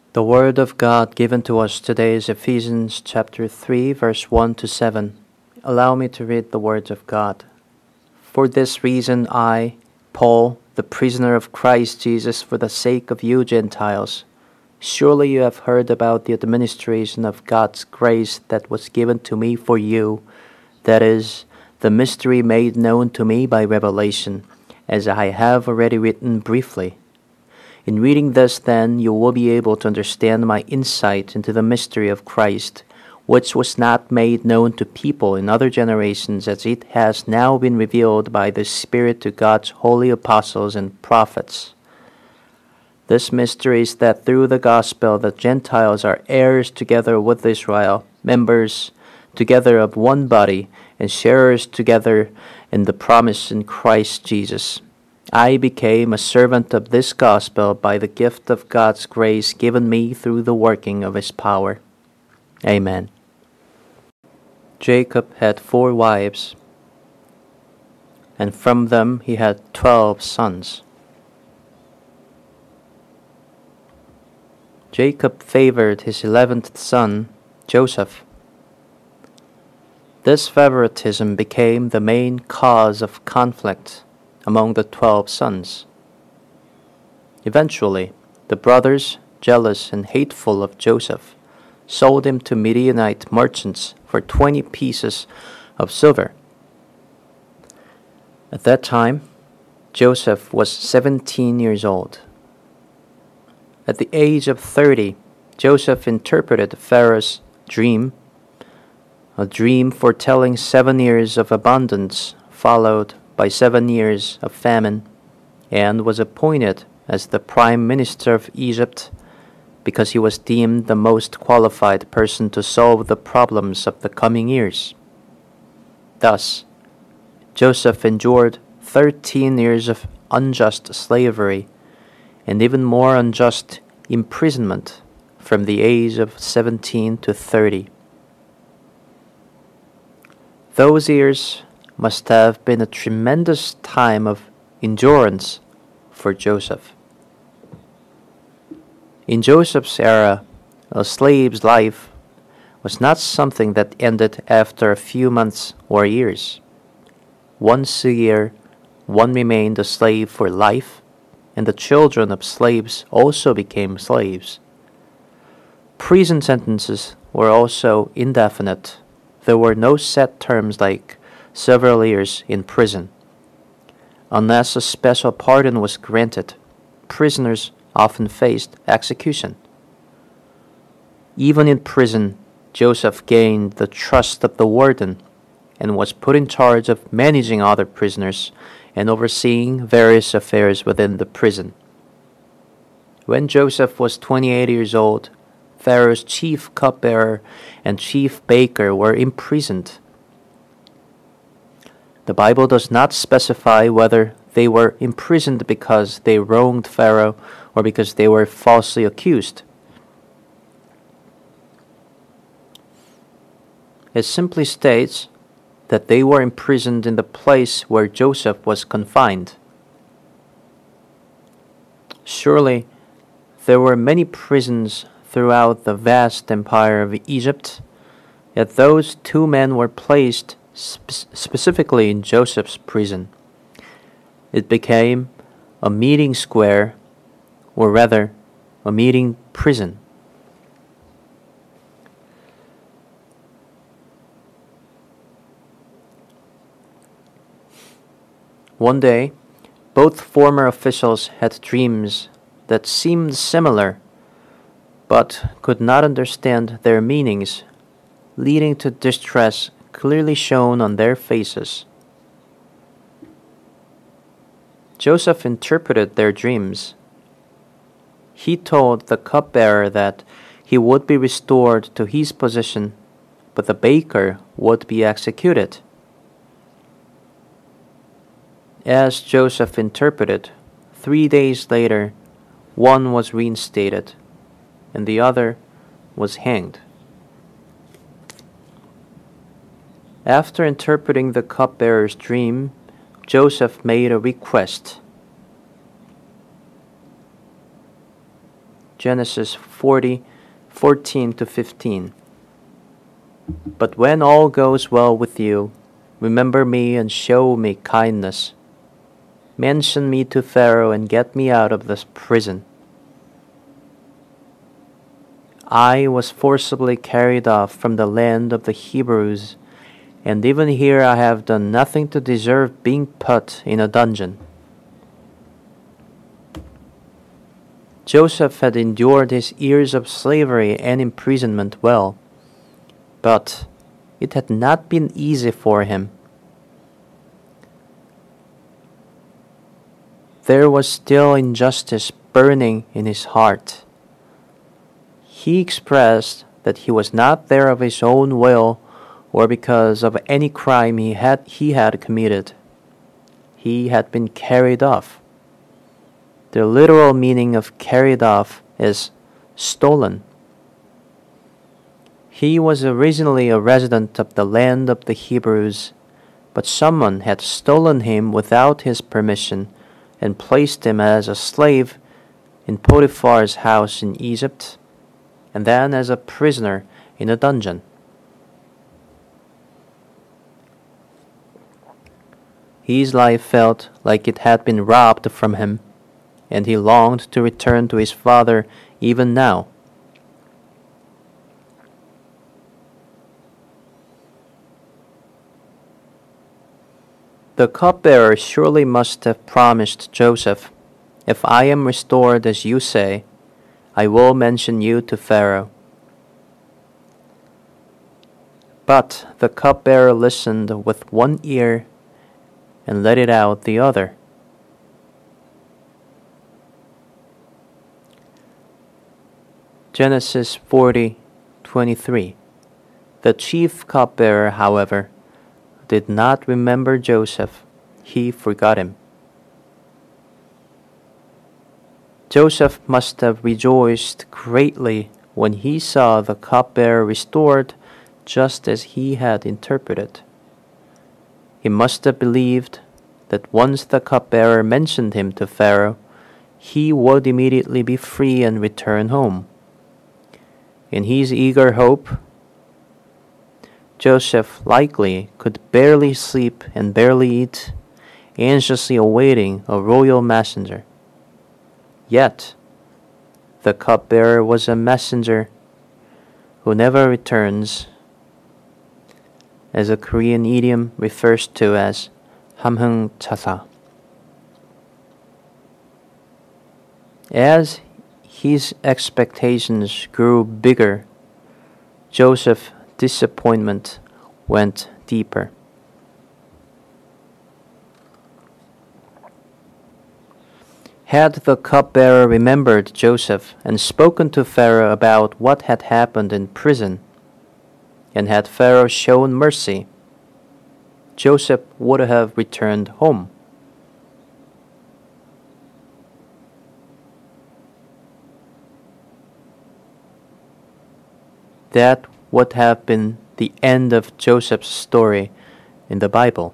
The Word of God given to us today is Ephesians chapter 3, verse 1 to 7. Allow me to read the words of God. For this reason I, Paul, the prisoner of Christ Jesus for the sake of you Gentiles, surely you have heard about the administration of God's grace that was given to me for you, that is, the mystery made known to me by revelation, as I have already written briefly. In reading this, then, you will be able to understand my insight into the mystery of Christ, which was not made known to people in other generations, as it has now been revealed by the Spirit to God's holy apostles and prophets. This mystery is that through the gospel the Gentiles are heirs together with Israel, members together of one body, and sharers together in the promise in Christ Jesus. I became a servant of this gospel by the gift of God's grace given me through the working of His power. Amen. Jacob had 4 wives, and from them he had 12 sons. Jacob favored his 11th son, Joseph. This favoritism became the main cause of conflict among the 12 sons. Eventually, the brothers, jealous and hateful of Joseph, sold him to Midianite merchants for 20 pieces of silver. At that time, Joseph was 17 years old. At the age of 30, Joseph interpreted Pharaoh's dream, a dream foretelling 7 years of abundance followed by 7 years of famine, and was appointed as the prime minister of Egypt because he was deemed the most qualified person to solve the problems of the coming years. Thus, Joseph endured 13 years of unjust slavery and even more unjust imprisonment from the age of 17 to 30. Those years must have been a tremendous time of endurance for Joseph. In Joseph's era, a slave's life was not something that ended after a few months or years. Once a year, one remained a slave for life, and the children of slaves also became slaves. Prison sentences were also indefinite. There were no set terms like several years in prison. Unless a special pardon was granted, prisoners often faced execution. Even in prison, Joseph gained the trust of the warden and was put in charge of managing other prisoners and overseeing various affairs within the prison. When Joseph was 28 years old, Pharaoh's chief cupbearer and chief baker were imprisoned. The Bible does not specify whether they were imprisoned because they wronged Pharaoh or because they were falsely accused. It simply states that they were imprisoned in the place where Joseph was confined. Surely, there were many prisons throughout the vast empire of Egypt, yet those 2 men were placed specifically in Joseph's prison. It became a meeting square, or rather, a meeting prison. One day, both former officials had dreams that seemed similar, but could not understand their meanings, leading to distress clearly shown on their faces. Joseph interpreted their dreams. He told the cupbearer that he would be restored to his position, but the baker would be executed. As Joseph interpreted, 3 days later, one was reinstated, and the other was hanged. After interpreting the cupbearer's dream, Joseph made a request. Genesis 40:14 to 15. But when all goes well with you, remember me and show me kindness. Mention me to Pharaoh and get me out of this prison. I was forcibly carried off from the land of the Hebrews, and even here I have done nothing to deserve being put in a dungeon. Joseph had endured his years of slavery and imprisonment well, but it had not been easy for him. There was still injustice burning in his heart. He expressed that he was not there of his own will or because of any crime he had committed. He had been carried off. The literal meaning of carried off is stolen. He was originally a resident of the land of the Hebrews, but someone had stolen him without his permission and placed him as a slave in Potiphar's house in Egypt, and then as a prisoner in a dungeon. His life felt like it had been robbed from him, and he longed to return to his father even now. The cupbearer surely must have promised Joseph, "If I am restored as you say, I will mention you to Pharaoh." But the cupbearer listened with one ear and let it out the other. Genesis 40:23. The chief cupbearer, however, did not remember Joseph. He forgot him. Joseph must have rejoiced greatly when he saw the cupbearer restored just as he had interpreted. He must have believed that once the cupbearer mentioned him to Pharaoh, he would immediately be free and return home. In his eager hope, Joseph likely could barely sleep and barely eat, anxiously awaiting a royal messenger. Yet, the cupbearer was a messenger who never returns, as a Korean idiom refers to as 함흥차사. As his expectations grew bigger, Joseph's disappointment went deeper. Had the cupbearer remembered Joseph and spoken to Pharaoh about what had happened in prison, and had Pharaoh shown mercy, Joseph would have returned home. That would have been the end of Joseph's story in the Bible.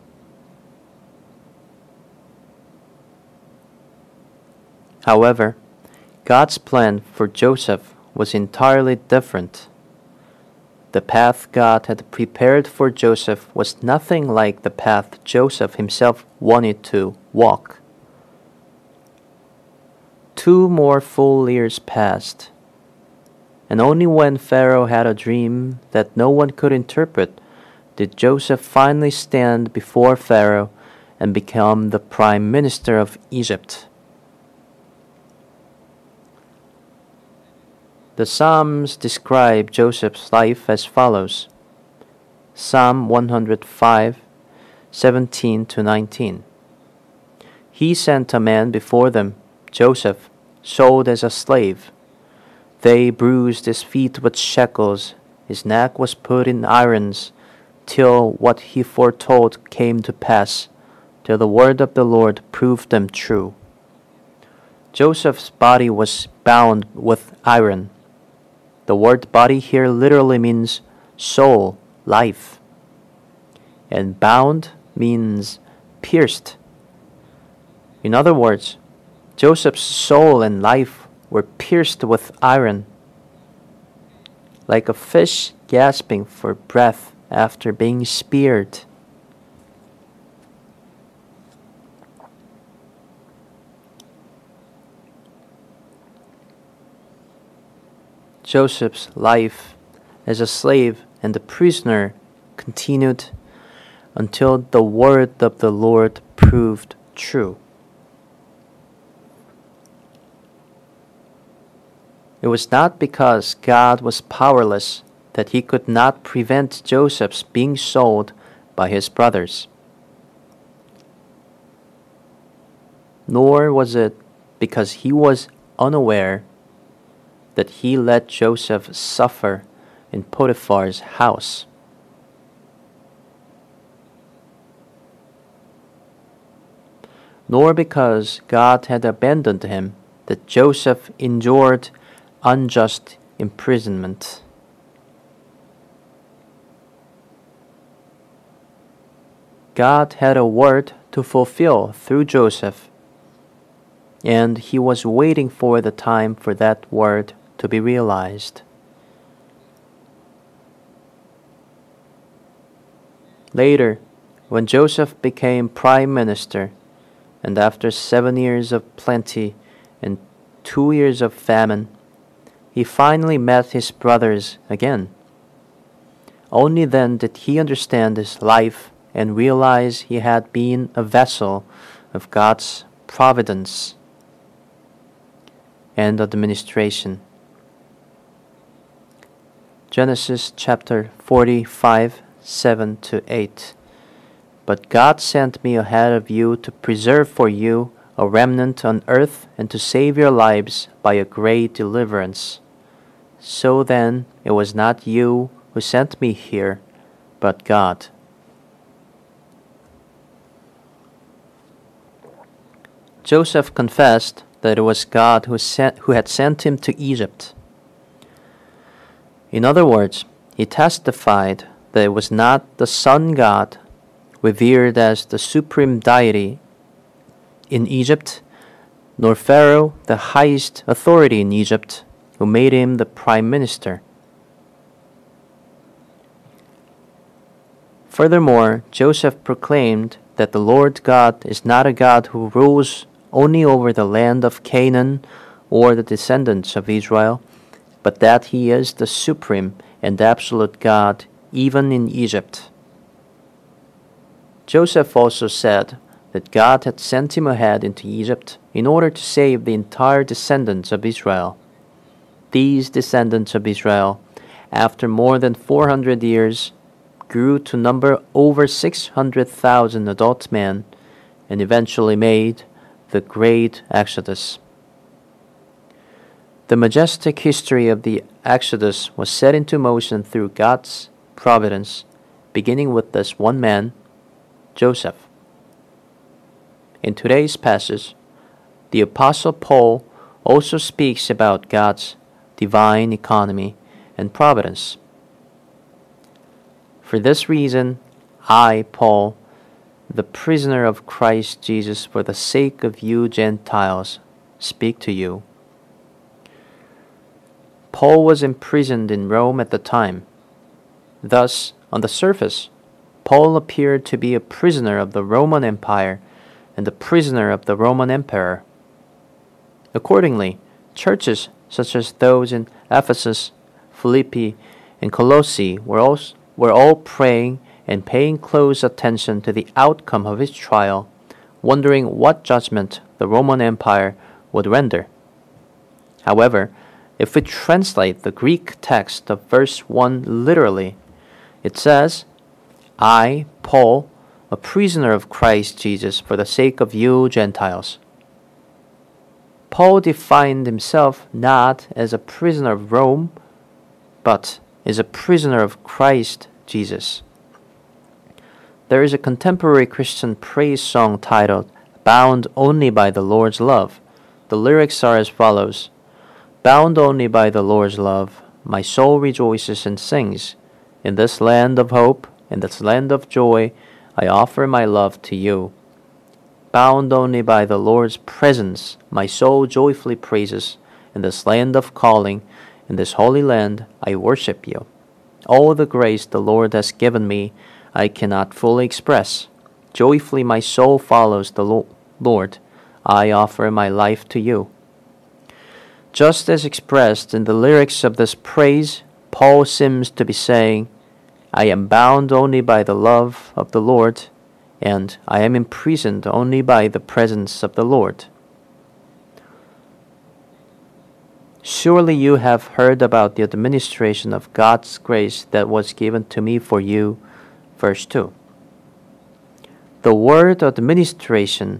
However, God's plan for Joseph was entirely different. The path God had prepared for Joseph was nothing like the path Joseph himself wanted to walk. 2 more full years passed, and only when Pharaoh had a dream that no one could interpret did Joseph finally stand before Pharaoh and become the prime minister of Egypt. The Psalms describe Joseph's life as follows. Psalm 105:17 to 19. He sent a man before them, Joseph, sold as a slave. They bruised his feet with shackles, his neck was put in irons, till what he foretold came to pass, till the word of the Lord proved them true. Joseph's body was bound with iron. The word body here literally means soul, life. And bound means pierced. In other words, Joseph's soul and life were pierced with iron, like a fish gasping for breath after being speared. Joseph's life as a slave and a prisoner continued until the word of the Lord proved true. It was not because God was powerless that he could not prevent Joseph's being sold by his brothers. Nor was it because he was unaware that he let Joseph suffer in Potiphar's house. Nor because God had abandoned him that Joseph endured unjust imprisonment. God had a word to fulfill through Joseph, and he was waiting for the time for that word to be realized. Later, when Joseph became prime minister, and after 7 years of plenty and 2 years of famine, he finally met his brothers again. Only then did he understand his life and realize he had been a vessel of God's providence and administration. Genesis chapter 45, 7-8. But God sent me ahead of you to preserve for you a remnant on earth and to save your lives by a great deliverance. So then, it was not you who sent me here, but God. Joseph confessed that it was God who had sent him to Egypt. In other words, he testified that it was not the sun god, revered as the supreme deity in Egypt, nor Pharaoh, the highest authority in Egypt, who made him the prime minister. Furthermore, Joseph proclaimed that the Lord God is not a God who rules only over the land of Canaan or the descendants of Israel, but that he is the supreme and absolute God even in Egypt. Joseph also said that God had sent him ahead into Egypt in order to save the entire descendants of Israel. These descendants of Israel, after more than 400 years, grew to number over 600,000 adult men and eventually made the Great Exodus. The majestic history of the Exodus was set into motion through God's providence, beginning with this one man, Joseph. In today's passage, the Apostle Paul also speaks about God's divine economy and providence. For this reason, I, Paul, the prisoner of Christ Jesus for the sake of you Gentiles, speak to you. Paul was imprisoned in Rome at the time. Thus, on the surface, Paul appeared to be a prisoner of the Roman Empire and a prisoner of the Roman Emperor. Accordingly, churches such as those in Ephesus, Philippi, and Colossae were all praying and paying close attention to the outcome of his trial, wondering what judgment the Roman Empire would render. However, if we translate the Greek text of verse 1 literally, it says, I, Paul, a prisoner of Christ Jesus for the sake of you Gentiles. Paul defined himself not as a prisoner of Rome, but as a prisoner of Christ Jesus. There is a contemporary Christian praise song titled, Bound Only by the Lord's Love. The lyrics are as follows, Bound only by the Lord's love, my soul rejoices and sings. In this land of hope, in this land of joy, I offer my love to you. Bound only by the Lord's presence, my soul joyfully praises, in this land of calling, in this holy land, I worship you. All the grace the Lord has given me, I cannot fully express. Joyfully my soul follows the Lord. I offer my life to you. Just as expressed in the lyrics of this praise, Paul seems to be saying, I am bound only by the love of the Lord, and I am imprisoned only by the presence of the Lord. Surely you have heard about the administration of God's grace that was given to me for you. Verse 2. The word administration,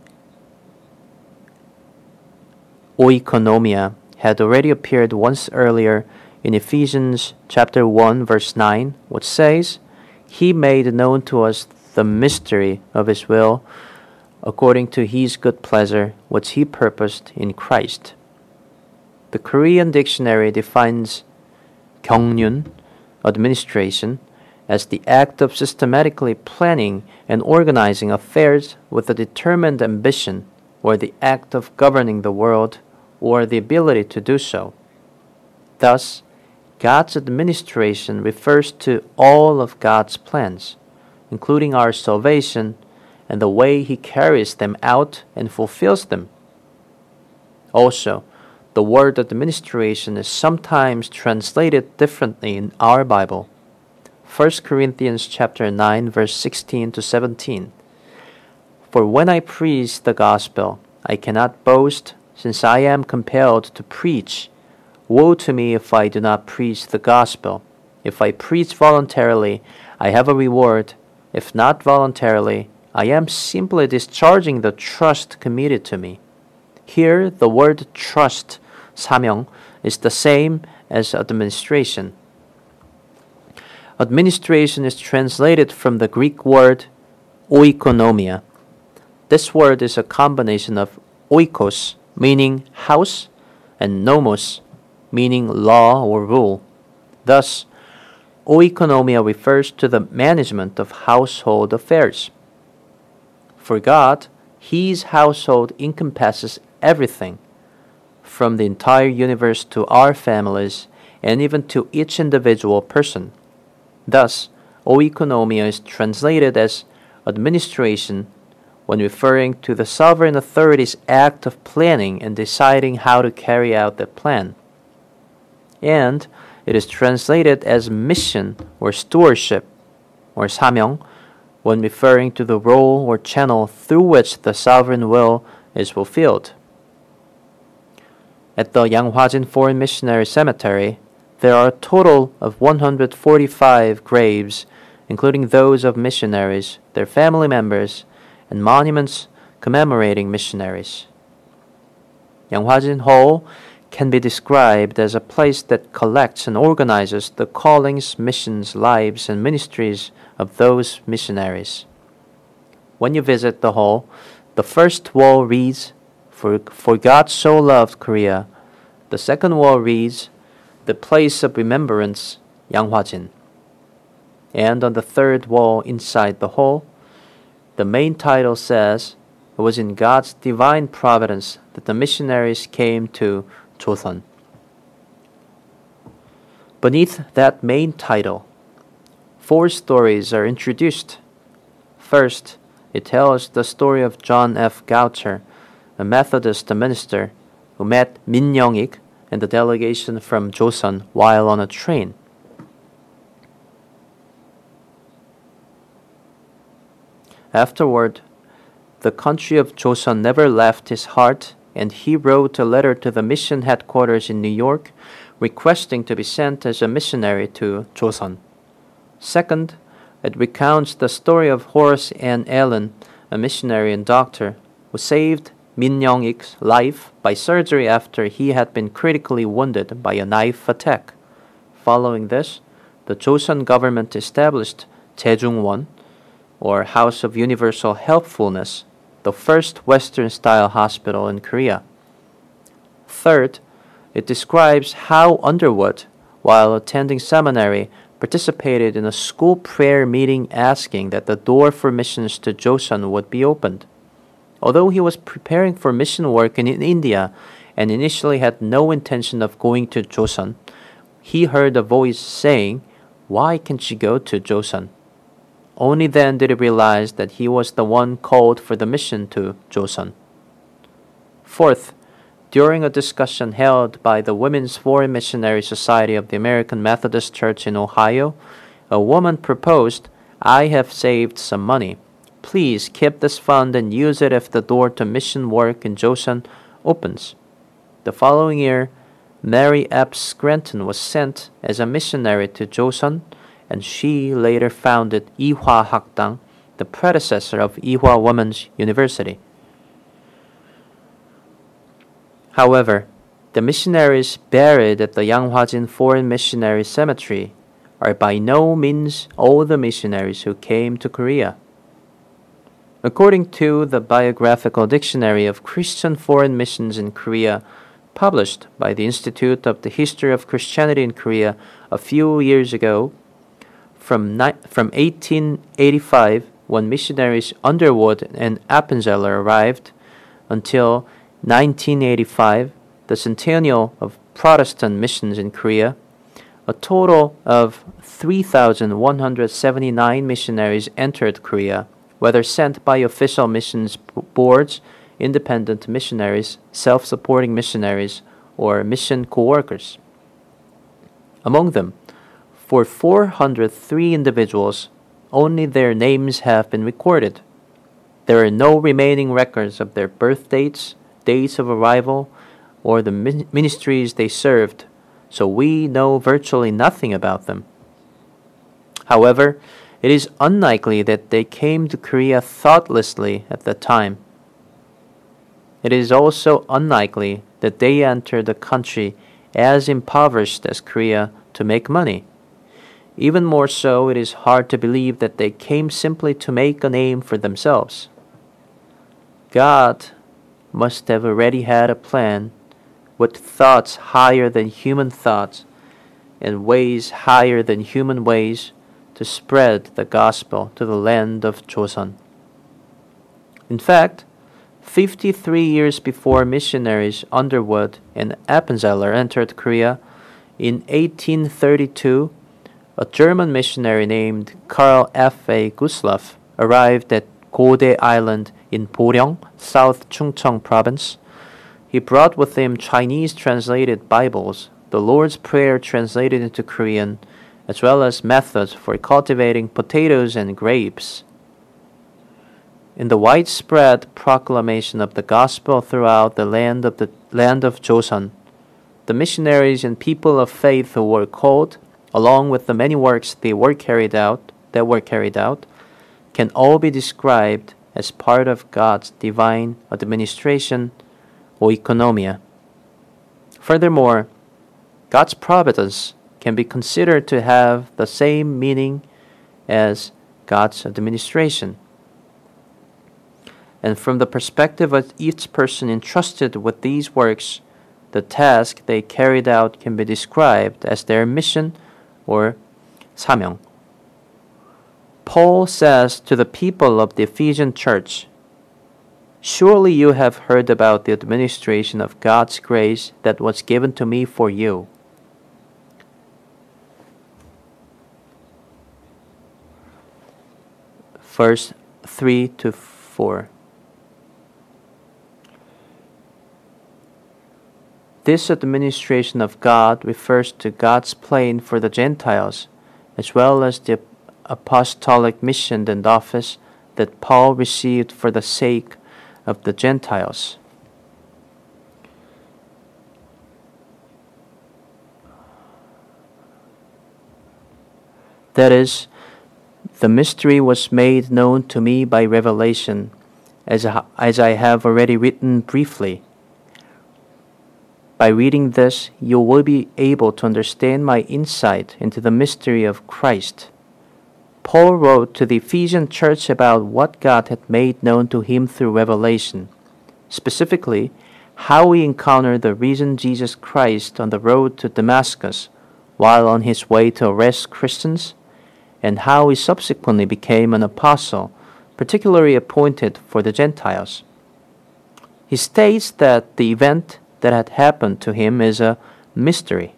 oikonomia, had already appeared once earlier in Ephesians chapter 1 verse 9, which says, He made known to us the mystery of His will, according to His good pleasure, which He purposed in Christ. The Korean dictionary defines 경륜, administration, as the act of systematically planning and organizing affairs with a determined ambition, or the act of governing the world, or the ability to do so. Thus, God's administration refers to all of God's plans, including our salvation and the way He carries them out and fulfills them. Also, the word administration is sometimes translated differently in our Bible. 1 Corinthians chapter 9 verse 16 to 17. For when I preach the gospel, I cannot boast, since I am compelled to preach. Woe to me if I do not preach the gospel. If I preach voluntarily, I have a reward. If not voluntarily, I am simply discharging the trust committed to me. Here, the word trust, 사명, is the same as administration. Administration is translated from the Greek word oikonomia. This word is a combination of oikos, meaning house, and nomos, meaning law or rule. Thus, oikonomia refers to the management of household affairs. For God, His household encompasses everything, from the entire universe to our families, and even to each individual person. Thus, oikonomia is translated as administration when referring to the sovereign authority's act of planning and deciding how to carry out the plan. And it is translated as mission or stewardship or 사명 when referring to the role or channel through which the sovereign will is fulfilled. At the Yanghwajin Foreign Missionary Cemetery, there are a total of 145 graves, including those of missionaries, their family members, and monuments commemorating missionaries. Yanghwajin Hall can be described as a place that collects and organizes the callings, missions, lives, and ministries of those missionaries. When you visit the hall, the first wall reads, For God so loved Korea. The second wall reads, The place of remembrance, Yanghwajin. And on the third wall inside the hall, the main title says, It was in God's divine providence that the missionaries came to Joseon. Beneath that main title, 4 stories are introduced. First, it tells the story of John F. Goucher, a Methodist minister who met Min Young-ik and the delegation from Joseon while on a train. Afterward, the country of Joseon never left his heart, and he wrote a letter to the mission headquarters in New York requesting to be sent as a missionary to Joseon. Second, it recounts the story of Horace Ann Allen, a missionary and doctor, who saved Min Young-ik's life by surgery after he had been critically wounded by a knife attack. Following this, the Joseon government established Daejungwon, or House of Universal Helpfulness, the first Western-style hospital in Korea. Third, it describes how Underwood, while attending seminary, participated in a school prayer meeting asking that the door for missions to Joseon would be opened. Although he was preparing for mission work in India and initially had no intention of going to Joseon, he heard a voice saying, "Why can't you go to Joseon?" Only then did he realize that he was the one called for the mission to Joseon. Fourth, during a discussion held by the Women's Foreign Missionary Society of the American Methodist Church in Ohio, a woman proposed, "I have saved some money. Please keep this fund and use it if the door to mission work in Joseon opens." The following year, Mary Epps Scranton was sent as a missionary to Joseon, and she later founded Ihwa Hakdang, the predecessor of Ihwa Women's University. However, the missionaries buried at the Yanghwajin Foreign Missionary Cemetery are by no means all the missionaries who came to Korea. According to the Biographical Dictionary of Christian Foreign Missions in Korea, published by the Institute of the History of Christianity in Korea a few years ago, from 1885, when missionaries Underwood and Appenzeller arrived, until 1985, the centennial of Protestant missions in Korea, a total of 3,179 missionaries entered Korea, whether sent by official missions boards, independent missionaries, self-supporting missionaries, or mission co-workers. Among them, for 403 individuals, only their names have been recorded. There are no remaining records of their birth dates, dates of arrival, or the ministries they served, so we know virtually nothing about them. However, it is unlikely that they came to Korea thoughtlessly at the time. It is also unlikely that they entered the country as impoverished as Korea to make money. Even more so, it is hard to believe that they came simply to make a name for themselves. God must have already had a plan with thoughts higher than human thoughts and ways higher than human ways to spread the gospel to the land of Joseon. In fact, 53 years before missionaries Underwood and Appenzeller entered Korea, in 1832, a German missionary named Karl F.A. Gustloff arrived at Gode Island in Boryong, South Chungcheong Province. He brought with him Chinese translated Bibles, the Lord's Prayer translated into Korean, as well as methods for cultivating potatoes and grapes. In the widespread proclamation of the gospel throughout the land of Joseon, the missionaries and people of faith who were called, along with the many works that were carried out, can all be described as part of God's divine administration, oikonomia. Furthermore, God's providence can be considered to have the same meaning as God's administration. And from the perspective of each person entrusted with these works, the task they carried out can be described as their mission or 사명. Paul says to the people of the Ephesian church, "Surely you have heard about the administration of God's grace that was given to me for you." Verse 3 to 4. This administration of God refers to God's plan for the Gentiles, as well as the apostolic mission and office that Paul received for the sake of the Gentiles. That is, the mystery was made known to me by revelation, as I have already written briefly. By reading this, you will be able to understand my insight into the mystery of Christ. Paul wrote to the Ephesian church about what God had made known to him through revelation, specifically how he encountered the risen Jesus Christ on the road to Damascus while on his way to arrest Christians, and how he subsequently became an apostle, particularly appointed for the Gentiles. He states that the event that had happened to him is a mystery.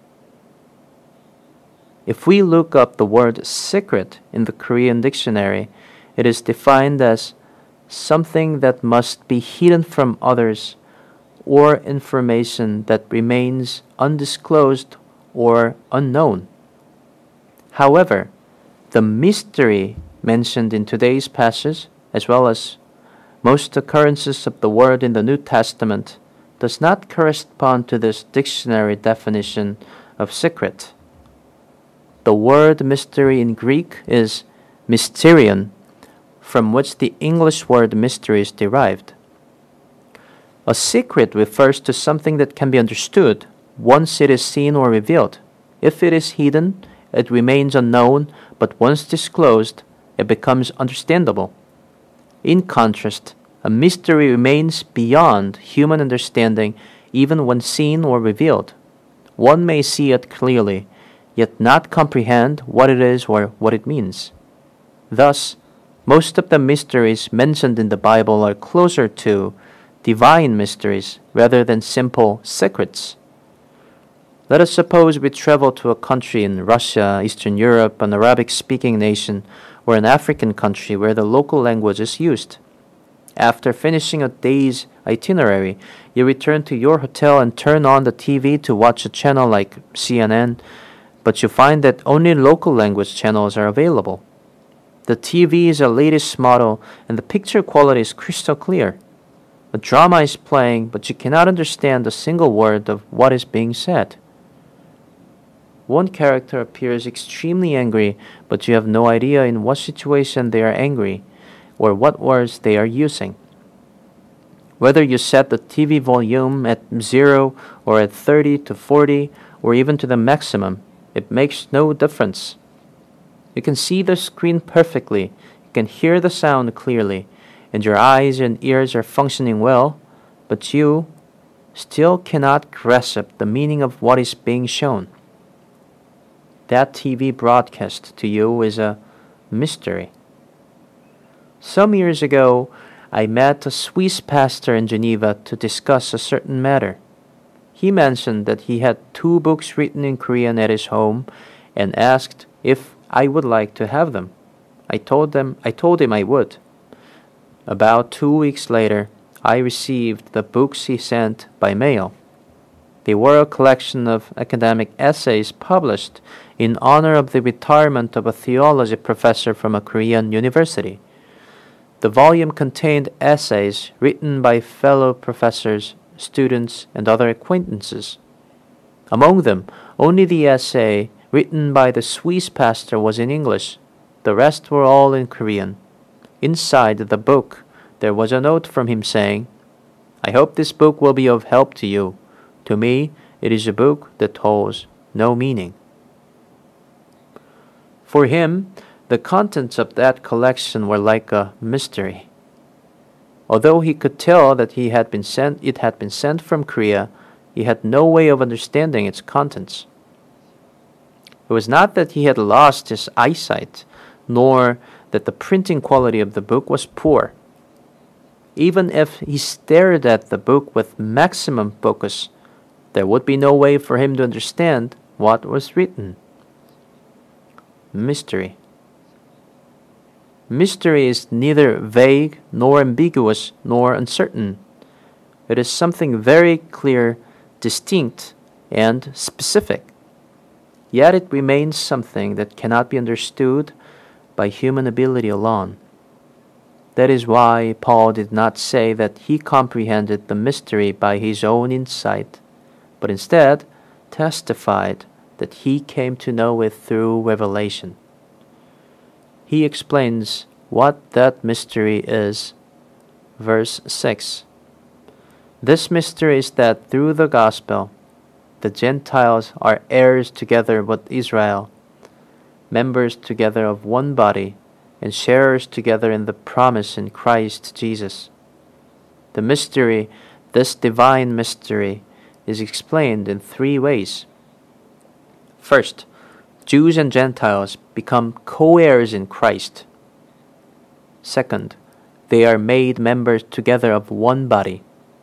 If we look up the word secret in the Korean dictionary, it is defined as something that must be hidden from others or information that remains undisclosed or unknown. However, the mystery mentioned in today's passage, as well as most occurrences of the word in the New Testament, does not correspond to this dictionary definition of secret. The word mystery in Greek is mysterion, from which the English word mystery is derived. A secret refers to something that can be understood once it is seen or revealed. If it is hidden, it remains unknown, but once disclosed, it becomes understandable. In contrast, a mystery remains beyond human understanding even when seen or revealed. One may see it clearly, yet not comprehend what it is or what it means. Thus, most of the mysteries mentioned in the Bible are closer to divine mysteries rather than simple secrets. Let us suppose we travel to a country in Russia, Eastern Europe, an Arabic-speaking nation, or an African country where the local language is used. After finishing a day's itinerary, you return to your hotel and turn on the TV to watch a channel like CNN, but you find that only local language channels are available. The TV is the latest model and the picture quality is crystal clear. A drama is playing, but you cannot understand a single word of what is being said. One character appears extremely angry, but you have no idea in what situation they are angry or what words they are using. Whether you set the TV volume at 0 or at 30 to 40 or even to the maximum, it makes no difference. You can see the screen perfectly, you can hear the sound clearly, and your eyes and ears are functioning well, but you still cannot grasp the meaning of what is being shown. That TV broadcast to you is a mystery. Some years ago, I met a Swiss pastor in Geneva to discuss a certain matter. He mentioned that he had 2 books written in Korean at his home and asked if I would like to have them. I told him I would. About 2 weeks later, I received the books he sent by mail. They were a collection of academic essays published in honor of the retirement of a theology professor from a Korean university. The volume contained essays written by fellow professors, students, and other acquaintances. Among them, only the essay written by the Swiss pastor was in English. The rest were all in Korean. Inside the book, there was a note from him saying, "I hope this book will be of help to you. To me, it is a book that holds no meaning." For him, the contents of that collection were like a mystery. Although he could tell that it had been sent from Korea, he had no way of understanding its contents. It was not that he had lost his eyesight, nor that the printing quality of the book was poor. Even if he stared at the book with maximum focus, there would be no way for him to understand what was written. Mystery. Mystery is neither vague, nor ambiguous, nor uncertain. It is something very clear, distinct, and specific. Yet it remains something that cannot be understood by human ability alone. That is why Paul did not say that he comprehended the mystery by his own insight, but instead testified that he came to know it through revelation. He explains what that mystery is. Verse 6. This mystery is that through the gospel, the Gentiles are heirs together with Israel, members together of one body, and sharers together in the promise in Christ Jesus. The mystery, this divine mystery, is explained in 3 ways. First, Jews and Gentiles become co-heirs in Christ. Second, they are made members together of one body.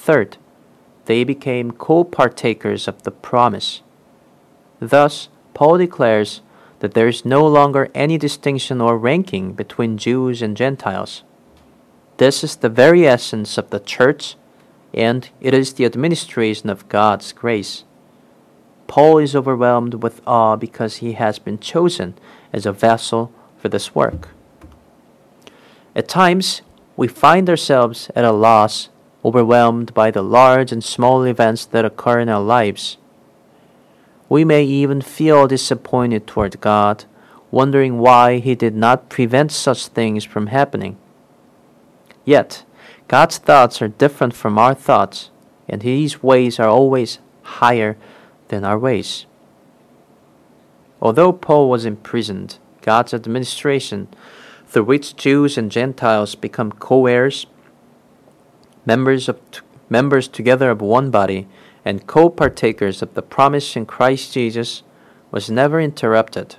Third, they became co-partakers of the promise. Thus, Paul declares that there is no longer any distinction or ranking between Jews and Gentiles. This is the very essence of the church, and it is the administration of God's grace. Paul is overwhelmed with awe because he has been chosen as a vessel for this work. At times, we find ourselves at a loss, overwhelmed by the large and small events that occur in our lives. We may even feel disappointed toward God, wondering why He did not prevent such things from happening. Yet, God's thoughts are different from our thoughts, and His ways are always higher than our ways. Although Paul was imprisoned, God's administration, through which Jews and Gentiles become co-heirs, members together of one body, and co-partakers of the promise in Christ Jesus, was never interrupted.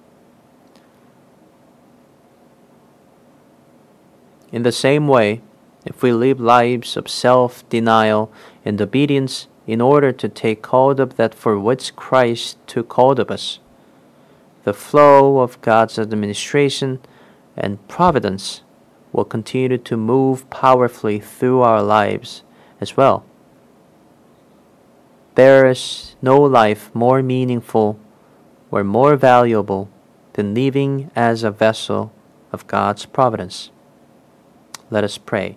In the same way, if we live lives of self-denial and obedience in order to take hold of that for which Christ took hold of us, the flow of God's administration and providence will continue to move powerfully through our lives as well. There is no life more meaningful or more valuable than living as a vessel of God's providence. Let us pray.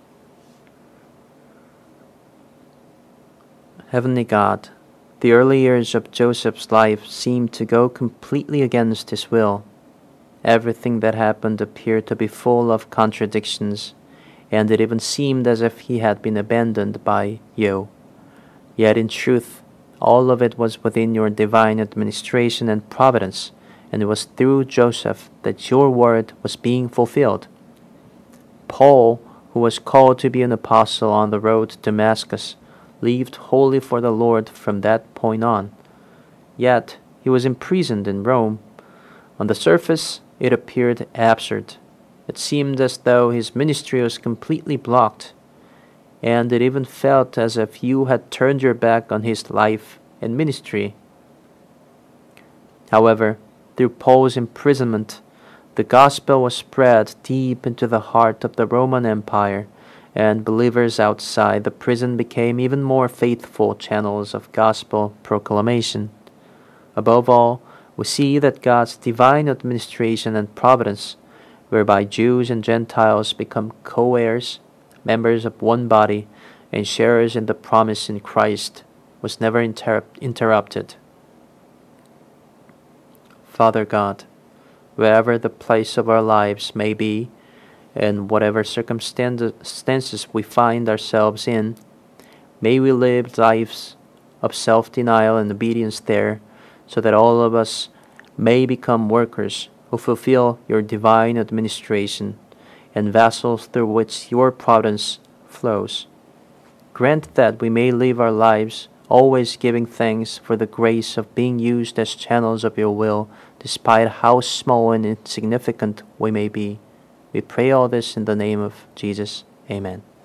Heavenly God, the early years of Joseph's life seemed to go completely against his will. Everything that happened appeared to be full of contradictions, and it even seemed as if he had been abandoned by you. Yet in truth, all of it was within your divine administration and providence, and it was through Joseph that your word was being fulfilled. Paul, who was called to be an apostle on the road to Damascus, lived wholly for the Lord from that point on. Yet he was imprisoned in Rome. On the surface, it appeared absurd. It seemed as though his ministry was completely blocked, and it even felt as if you had turned your back on his life and ministry. However, through Paul's imprisonment, the gospel was spread deep into the heart of the Roman Empire, and believers outside the prison became even more faithful channels of gospel proclamation. Above all, we see that God's divine administration and providence, whereby Jews and Gentiles become co-heirs, members of one body, and sharers in the promise in Christ, was never interrupted. Father God, wherever the place of our lives may be, and whatever circumstances we find ourselves in, may we live lives of self-denial and obedience there, so that all of us may become workers who fulfill your divine administration and vessels through which your providence flows. Grant that we may live our lives always giving thanks for the grace of being used as channels of your will, despite how small and insignificant we may be. We pray all this in the name of Jesus. Amen.